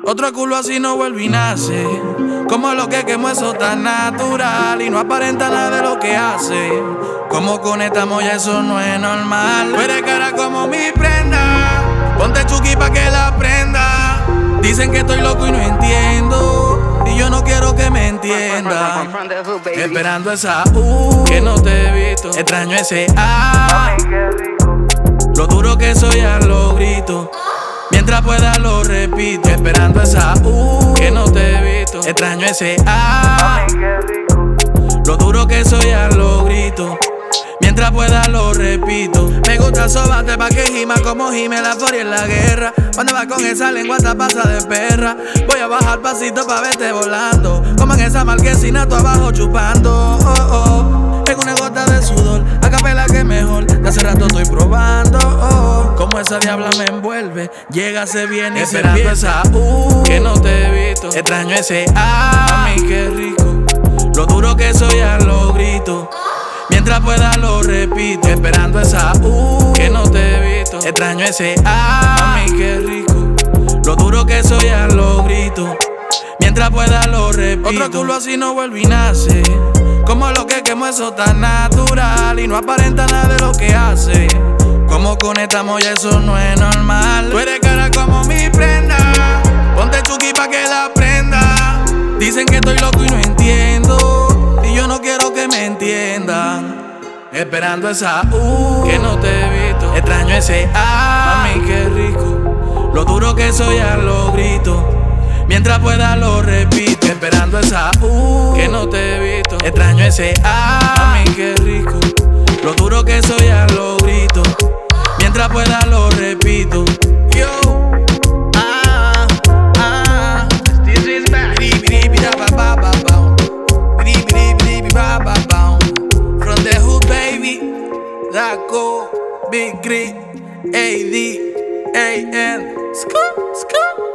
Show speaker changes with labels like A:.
A: Otro culo así no vuelve y nace. Como lo que quemó, eso tan natural y no aparenta nada de lo que hace. Como conectamos ya eso no es normal. Tú eres cara como mi prenda. Ponte Chucky pa' que la prenda. Dicen que estoy loco y no entiendo, y yo no quiero que me entiendan. Esperando esa que no te he visto. Extraño ese lo duro que soy a lo grito. Mientras pueda lo repito. Esperando esa que no te he visto. Extraño ese lo duro que soy a lo grito. Mientras pueda lo repito. Me gusta sobarte pa' que gima como gime la furia en la guerra. Cuando vas con esa lengua te pasa de perra. Voy a bajar pasito pa' verte volando, como en esa marquesina tú abajo chupando. En una gota de sudor, a capela que mejor. De hace rato estoy probando. Como esa diabla me envuelve. Llega, se viene y esperando esa que no te he visto. Extraño ese mami qué rico. Lo duro que soy a lo grito. Mientras pueda lo repito. Esperando esa que no te he visto. Extraño ese mami qué rico. Lo duro que soy a lo grito. Mientras pueda lo repito. Otro culo así no vuelve y nace. Como lo que quemó, eso tan natural y no aparenta nada de lo que hace. Como conectamos ya eso no es normal. Tú eres cara como mi prenda. Ponte Chucky pa' que la prenda. Dicen que estoy loco y no entiendo, y yo no quiero que me entiendan. Esperando esa que no te he visto. Extraño ese mami qué rico. Lo duro que soy a lo grito. Mientras pueda lo repito. Esperando esa que no te he visto. Extraño ese mami qué rico. Lo duro que soy a lo grito. Mientras pueda lo repito. Yo this is back. From the hood, baby. Daco, Big Grit, AD, AN. Skr, skr.